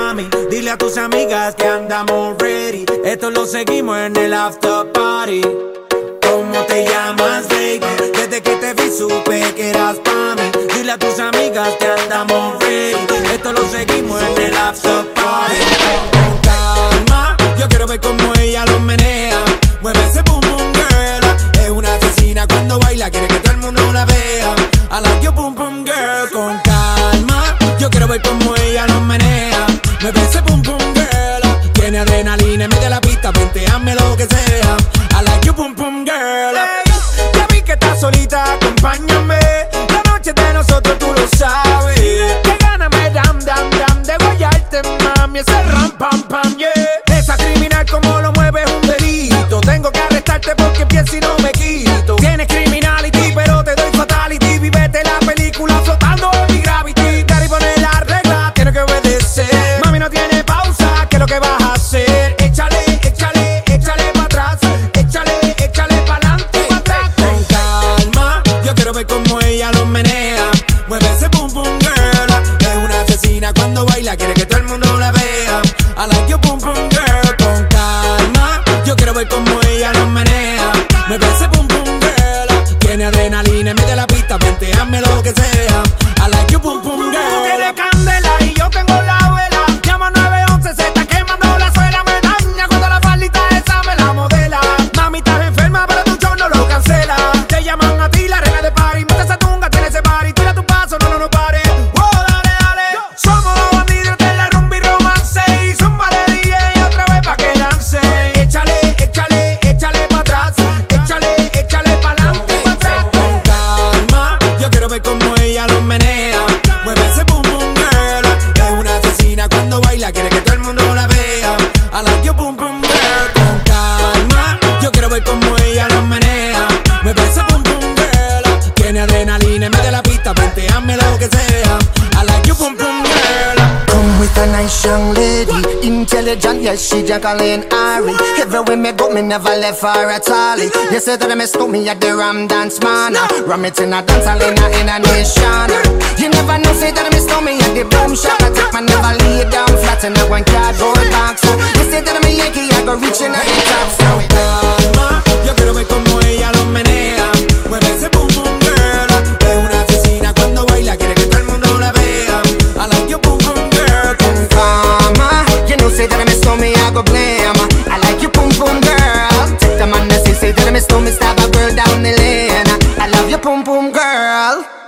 mami. Dile a tus amigas que andamos ready. Esto lo seguimos en el after party. ¿Cómo te llamas, baby? Desde que te vi supe que eras pa' mí. Dile a tus amigas que andamos ready. Esto lo seguimos en el after party. Con calma, yo quiero ver cómo ella lo menea. Mueve ese boom boom girl. Es una asesina cuando baila, quiere que todo el mundo la vea. I like your boom boom girl. Con calma, yo quiero ver cómo ella lo menea. Mueve ese boom boom girl. Tiene adrenalina en medio de la pista, hazme lo que sea. I like your boom boom girl. Hey, ya vi que estás solita, acompáñame. La noche de nosotros tú lo sabes. Que gana me dam de guayarte, mami. Ese ram pam pam, yeah. Esa criminal como lo mueve es un delito. Tengo que arrestarte porque pienso y no me quito. Tienes criminality pero te doy fatality. Vivete la película flotando en mi gravity. Daddy pone la regla, tiene que obedecer. Mami no tiene pausa, ¿qué es lo que vas a hacer? Échale pa' atrás. Échale pa'lante, pa' atrás. Con calma, yo quiero ver cómo ella lo menea. Mueve ese boom boom girl. Es una asesina cuando baila, quiere que todo el mundo la vea. I like your boom boom girl. Con calma, yo quiero ver cómo ella lo menea. Mueve ese boom boom girl. Tiene adrenalina en medio de la pista, hazme lo que sea. I like your boom boom girl. Tú tienes candela y yo tengo la vela. Llama 911, se está quemando la suela. Me daña cuando la faldita esa me la modela. Mami, estás enferma, pero tu show no lo cancela. Te llaman a ti, la reina de party. Mete esa tunga, tiene ese party. Tira tu paso, no pare. Oh, dale. Somos los bandidos de la rumba y romance. Y zumba de DJ otra vez pa' que lance. Échale pa' atrás. Échale pa'lante, pa' atrás. Con calma, yo quiero ver cómo ella lo menea. Mueve ese boom boom girl. Es una asesina cuando baila, quiere que todo el mundo la vea. I like your boom boom girl. Con calma, yo quiero ver cómo ella lo menea. Mueve ese boom boom girl. Tiene adrenalina en medio de la pista, hazme lo que sea. I like your boom boom girl. Come with a nice young lady, intelligent, yes, she Jacqueline Ari. Everywhere me go, me never left her at all. You say that me stop me at the Ram Dance Man. Ram it in a dance hall in a nation. You never know, say that me stop me at the Boom Shop. I take my never lay down flat in a one cardboard box. You say that me Yankee, I go reaching out the top. So calma, yo quiero ver cómo ella lo menea. Mueve ese boom boom girl. Es una asesina cuando baila, quiere que todo el mundo la vea. I like your boom boom girl. Con calma, you know say that me stop me, I go blame. I like your boom boom girl. Take the man that say that me stop me, stab a girl down the lane. I love your boom boom girl.